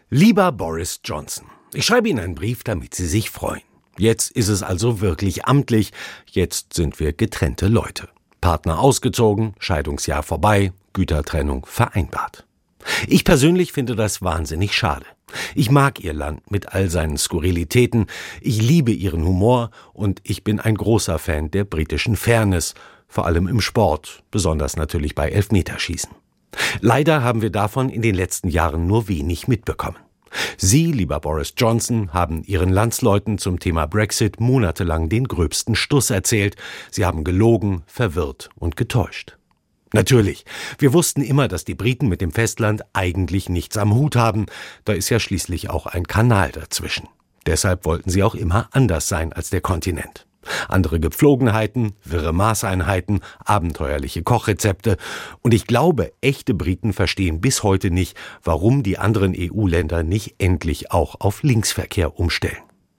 Lieber Boris Johnson, ich schreibe Ihnen einen Brief, damit Sie sich freuen. Jetzt ist es also wirklich amtlich. Jetzt sind wir getrennte Leute. Partner ausgezogen, Scheidungsjahr vorbei, Gütertrennung vereinbart. Ich persönlich finde das wahnsinnig schade. Ich mag Ihr Land mit all seinen Skurrilitäten, ich liebe Ihren Humor und ich bin ein großer Fan der britischen Fairness, vor allem im Sport, besonders natürlich bei Elfmeterschießen. Leider haben wir davon in den letzten Jahren nur wenig mitbekommen. Sie, lieber Boris Johnson, haben Ihren Landsleuten zum Thema Brexit monatelang den gröbsten Stuss erzählt. Sie haben gelogen, verwirrt und getäuscht. Natürlich, wir wussten immer, dass die Briten mit dem Festland eigentlich nichts am Hut haben. Da ist ja schließlich auch ein Kanal dazwischen. Deshalb wollten sie auch immer anders sein als der Kontinent. Andere Gepflogenheiten, wirre Maßeinheiten, abenteuerliche Kochrezepte. Und ich glaube, echte Briten verstehen bis heute nicht, warum die anderen EU-Länder nicht endlich auch auf Linksverkehr umstellen.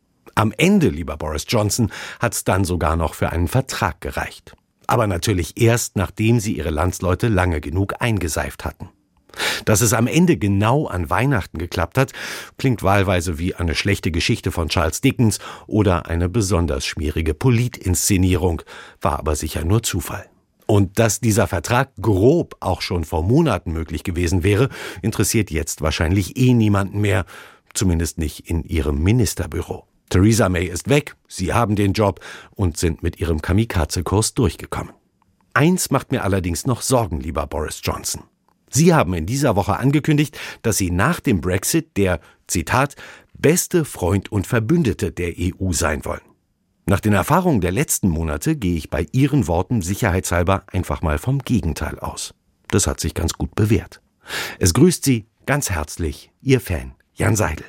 Am Ende, lieber Boris Johnson, hat's dann sogar noch für einen Vertrag gereicht. Aber natürlich erst, nachdem sie ihre Landsleute lange genug eingeseift hatten. Dass es am Ende genau an Weihnachten geklappt hat, klingt wahlweise wie eine schlechte Geschichte von Charles Dickens oder eine besonders schmierige Politinszenierung, war aber sicher nur Zufall. Und dass dieser Vertrag grob auch schon vor Monaten möglich gewesen wäre, interessiert jetzt wahrscheinlich niemanden mehr, zumindest nicht in ihrem Ministerbüro. Theresa May ist weg, sie haben den Job und sind mit ihrem Kamikaze-Kurs durchgekommen. Eins macht mir allerdings noch Sorgen, lieber Boris Johnson. Sie haben in dieser Woche angekündigt, dass Sie nach dem Brexit der, Zitat, beste Freund und Verbündete der EU sein wollen. Nach den Erfahrungen der letzten Monate gehe ich bei Ihren Worten sicherheitshalber einfach mal vom Gegenteil aus. Das hat sich ganz gut bewährt. Es grüßt Sie ganz herzlich, Ihr Fan Jan Seidel.